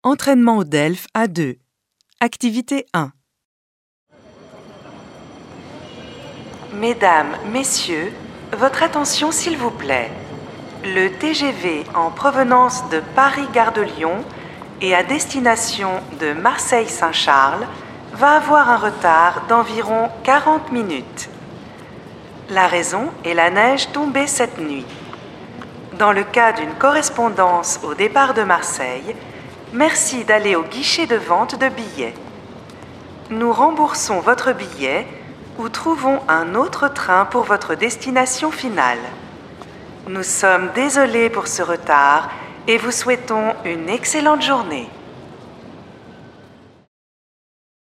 Entraînement au DELF à 2. Activité 1. Mesdames, Messieurs, votre attention s'il vous plaît. Le TGV en provenance de Paris-Gare de Lyon et à destination de Marseille-Saint-Charles va avoir un retard d'environ 40 minutes. La raison est la neige tombée cette nuit. Dans le cas d'une correspondance au départ de Marseille, merci d'aller au guichet de vente de billets. Nous remboursons votre billet ou trouvons un autre train pour votre destination finale. Nous sommes désolés pour ce retard et vous souhaitons une excellente journée.